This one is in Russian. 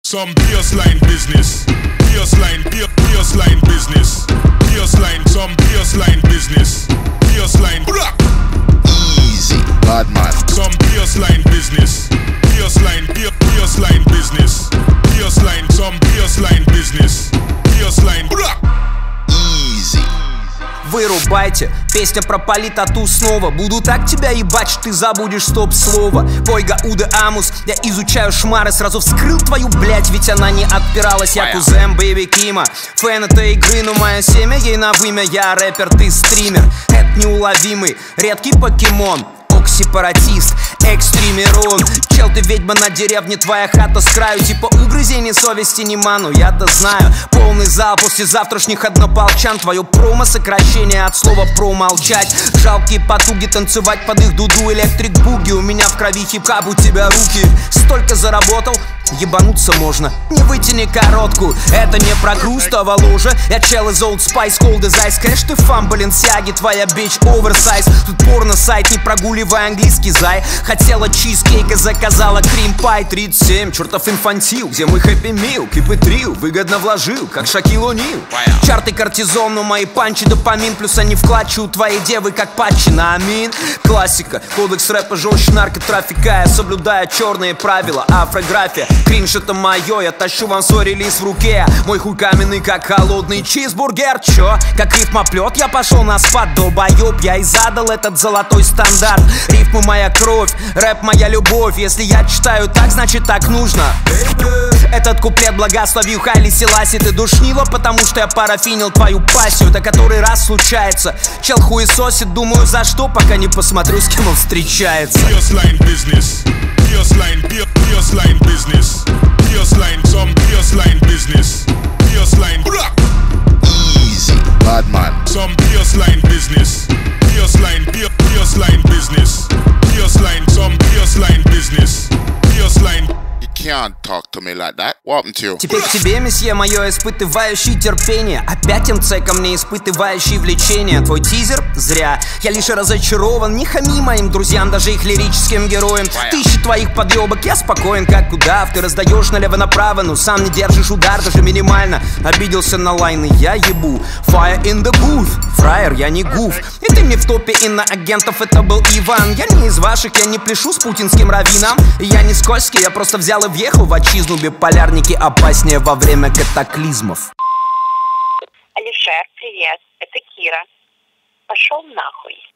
Some baseline business, baseline business, baseline, some baseline business, baseline, easy, bad man. Some baseline business, baseline business, baseline, some baseline business, baseline, easy. Вырубайте, песня про политоту снова. Буду так тебя ебать, что ты забудешь стоп-слово. Пойга Уда Амус, я изучаю шмары. Сразу вскрыл твою, блять, ведь она не отпиралась. Я кузен Бэйби Кима, фэн этой игры, но мое семя ей на вымя. Я рэпер, ты стример, это неуловимый, редкий покемон. Сепаратист, экстримерон. Чел, ты ведьма на деревне, твоя хата с краю. Типа угрызений совести не ману, я-то знаю. Полный зал после завтрашних однополчан. Твое промо сокращение от слова промолчать. Жалкие потуги танцевать под их дуду. Электрик буги, у меня в крови хип-хап, у тебя руки. Столько заработал, ебануться можно. Не вытяни коротку, это не про грустого ложа. Я чел из Old Spice, Cold as Ice. Кэш, ты фан, Баленсиаги, твоя бич оверсайз. Тут порно-сайт, не прогуливай английский, зай. Хотела чизкейк и заказала крим-пай. 37, чертов инфантил, где мой хэппи мил? Кип и трил, выгодно вложил, как Шакил О'Нил. Чарты кортизон, но мои панчи допамин. Плюс они вкладчи у твоей девы, как патчи на амин. Классика, кодекс рэпа жестче наркотрафика. Я соблюдаю черные правила, афрография. Кринж это мое, я тащу вам свой релиз в руке. Мой хуй каменный, как холодный чизбургер. Чё? Как рифмоплет, я пошел на спад, долбоёб. Я и задал этот золотой стандарт. Рифмы моя кровь, рэп моя любовь. Если я читаю так, значит так нужно. Этот куплет благословил Хайли Селаси. Ты душнила, потому что я парафинил твою пассию. Это который раз случается. Чел хуесосит, думаю за что, пока не посмотрю, с кем он встречается. Baseline business, baseline business, baseline, some baseline business, baseline, Easy, bad man. some baseline business, baseline business, baseline, some baseline business, baseline. You can't talk to me like that. What happened to you? Теперь к тебе, месье, мое испытывающее терпение. Опять МЦ ко мне, испытывающий влечение. Твой тизер? Зря. Я лишь разочарован. Не хами моим друзьям, даже их лирическим героям. Тысячи твоих подъебок, я спокоен, как удав. Ты раздаешь налево-направо, но сам не держишь удар, даже минимально. Обиделся на лайны, я ебу. Fire in the booth. Фраер, я не гуф. И ты мне в топе иноагентов, это был Иван. Я не из ваших, я не пляшу с путинским раввином. Я не скользкий, я просто взял и въехал в отчизну. Биполярники опаснее во время катаклизмов. Алишер, привет, это Кира. Пошел нахуй.